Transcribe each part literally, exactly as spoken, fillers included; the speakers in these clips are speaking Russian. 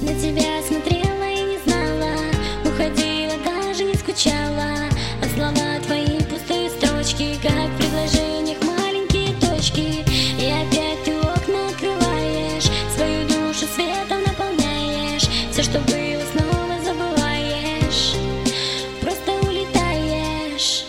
На тебя смотрела и не знала, уходила, даже не скучала. А слова твои пустые строчки, как в предложениях маленькие точки. И опять ты окна открываешь, свою душу светом наполняешь. Все, что было, снова забываешь, просто улетаешь.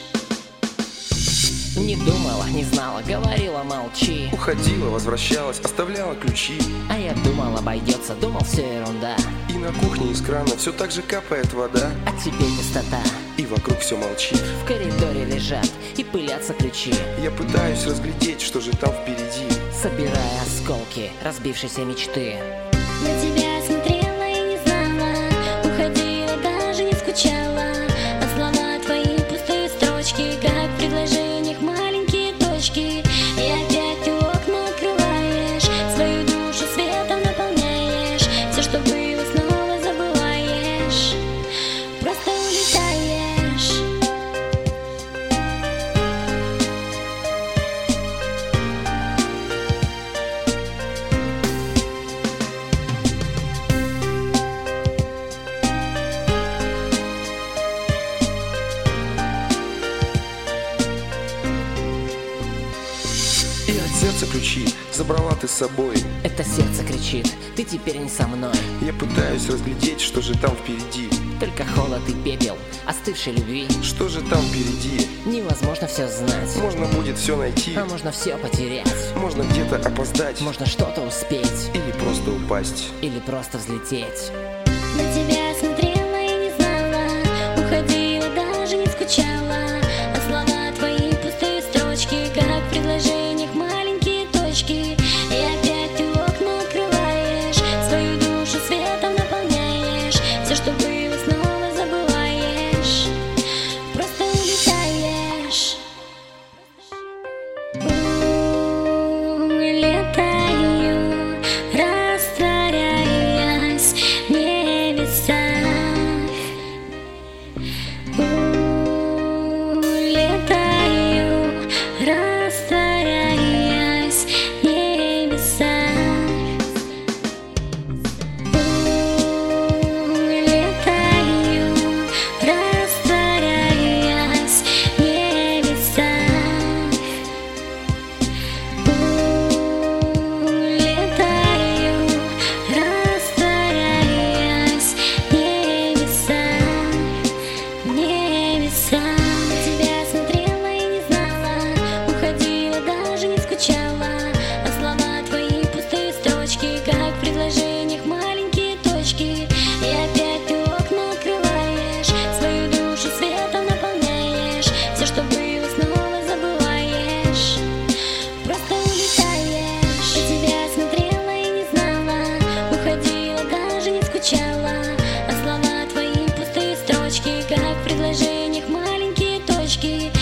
Не думала, не знала, говорила, молчи. Уходила, возвращалась, оставляла ключи. А я думал, обойдется, думал, все ерунда. И на кухне из крана все так же капает вода. А теперь пустота, И вокруг все молчит. в коридоре лежат и пылятся ключи. Я пытаюсь разглядеть, что же там впереди. Собирая осколки разбившейся мечты. На тебя смотрела и не знала, уходила, даже не скучала. А слова твои пустые строчки, как в предложениях маленькие точки. И опять ты окна открываешь, свою душу светом наполняешь. Все, что было, снова забываешь, просто улетаешь. И от сердца ключи забрала ты с собой. Это сердце кричит, ты теперь не со мной. Я пытаюсь разглядеть, что же там впереди. Только холод и пепел остывшей любви. Что же там впереди? Невозможно все знать, Можно будет все найти. а можно все потерять. Можно где-то опоздать. Можно что-то успеть Или просто упасть. или просто взлететь. На тебя смотрела и не знала, уходила, даже не скучала. А слова твои пустые строчки, как в предложениях маленькие точки. И опять ты окна открываешь, свою душу светом наполняешь. Все, что было, снова забываешь, просто улетаешь. Улетаю, растворяясь в небесах. Улетаю, растворяясь в небесах. Улетаю, растворяясь в небесах. Улетаю, растворяясь в небесах, в небесах. На тебя смотрела и не знала, уходила, даже не скучала. А слова твои пустые строчки, как в предложениях маленькие точки. И опять ты окна открываешь, свою душу светом наполняешь. Все, что было, снова забываешь, просто улетаешь. На тебя смотрела и не знала, уходила, даже не скучала. А слова твои пустые строчки, как в предложениях маленькие точки.